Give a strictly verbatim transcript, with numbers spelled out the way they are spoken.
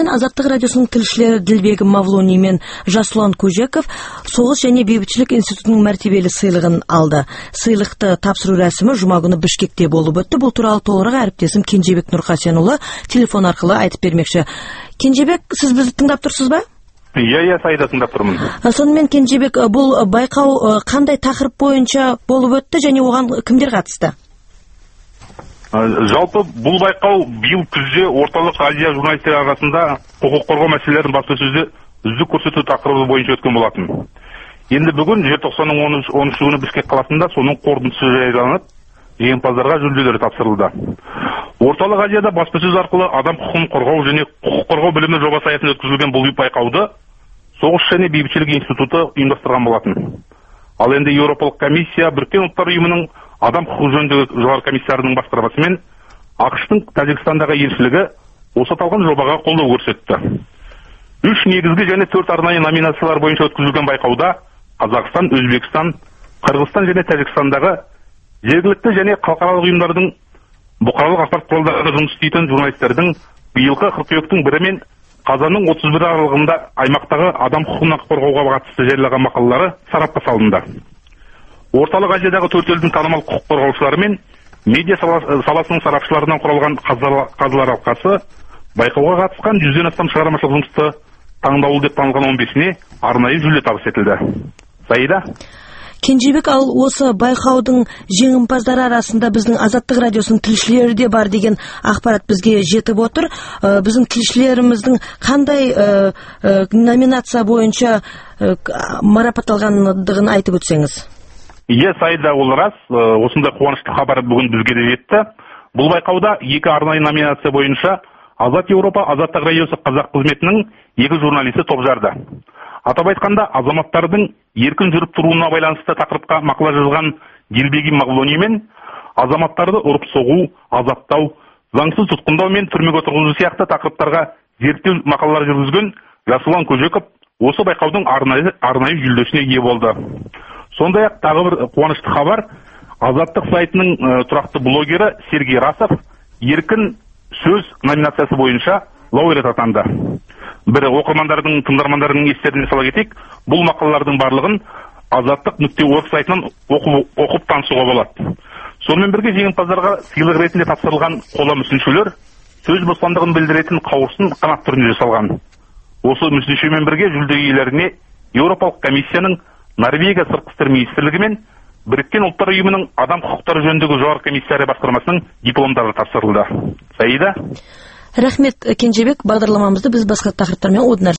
бүгін Азаттық радиосының тілшілері Дилбегім Мавлони мен Жасұлан Көжеков Соғыс және бейбітшілік институтының мәртебелі сыйлығын алды. Сыйлықты тапсыру рәсімі жұма күні Бішкекте болып өтті. Бұл туралы толығырақ әріптесім Кенжебек Нұрқасенұлы телефон арқылы айтып бермекші. Кенжебек, сіз бізді тыңдап тұрсыз ба? Иә, иә, Саида, тыңдап тұрмын. Сонымен Кенжебек, бұл байқау қандай тақырып бойынша болып өтті және оған кімдер қатысты? Жалпы бұл байқау биыл күзде Орталық Азия журналистері арасында құқық қорғау мәселелерін баспасөзде үздік көрсету тақырыбы бойынша өткен болатын. Енді бүгін желтоқсанның он үшінші күні Бішкек қаласында соның қорытындысы жарияланып, жеңімпаздарға жүлделер тапсырылды. Орталық Азияда баспасөз арқылы адам құқығын қорғау және құқық қорғау білімі жобасы аясында өткізілген бұл байқауды Соғыс және бейбітшілік институты ұйымдастырған болатын. Ал енді Еуропалық комиссия Біріккен ұлттар ұйымының адам құқығы жөніндегі жоғары комиссарының басқармасымен ақш-тың Тәжікстандағы елшілігі осы аталған жобаға қолдау көрсетті. Үш негізгі және төрт арнайы номинациялар бойынша өткізілген байқауда Қазақстан, Өзбекстан, Қырғызстан және Тәжікстандағы жергілікті және халықаралық ұйымдардың бұқаралық ақпарат құралдарында жұмыс істейтін журналистердің биылғы қыркүйектің бірі мен қазанның отыз бірі аралығында аймақтағы адам құқығын қорғауға қатысты жариялаған мақалалары сарапқа салынды. Орталық Азиядағы төрт елдің танымал құқық қорғаушылары мен медиа саласының сарапшыларынан құралған қазылар алқасы байқауға қатысқан жүзден астам шығармашылық жұмысты таңдаулы деп танылған он бесіне арнайы жүлде табыс етілді. Саида? Кенжебек, ал осы байқаудың жеңімпаздары арасында біздің Азаттық радиосының тілшілері де бар деген ақпарат бізге жетіп отыр. Біздің тілшілеріміздің қандай номинация бойынша марапатталғандығын айтып өтсеңіз? Иә, Саида, ол рас. Осындай қуанышты хабар бүгін бізге де жетті. Бұл байқауда екі арнайы номинация бойынша Азат Еуропа Азаттық радиосы қазақ қызметінің екі журналисті топ жарды. Атап айтқанда, азаматтардың еркін жүріп тұруына байланысты тақырыпқа мақала жазған Дилбегім Мавлони мен азаматтарды ұрып соғу, азаптау, заңсыз тұтқындау мен түрмеге отырғызу сияқты тақырыптарға зерттеу мақалалар жүргізген Жасұлан Көжеков осы байқаудың арнайы арнайы жүлдесіне ие болды. Сондай-ақ тағы бір қуанышты хабар, Азаттық сайтының тұрақты блогері Сергей Расов еркін сөз номинациясы бойынша лауреат атанды. Бірі оқырмандардың, тыңдармандардың естеріне сала кетейік, бұл мақалалардың барлығын азаттық нүкте орг сайтынан оқып, оқып танысуға болады. Сонымен бірге жеңімпаздарға сыйлық ретінде тапсырылған қола мүсіншелер сөз бостандығын білдіретін қауырсын қанат түрінде жасалған. Осы мүсіншемен бірге жүлде иелеріне Еуропалық комиссияның Норвегия сыртқы істер министрлігі мен Біріккен ұлттар ұйымының адам құқықтары жөніндегі жоғары комиссары басқармасының дипломдары тапсырылды. Саида? Рахмет, Кенжебек. Бағдарламамызды біз басқа тақырыптармен одан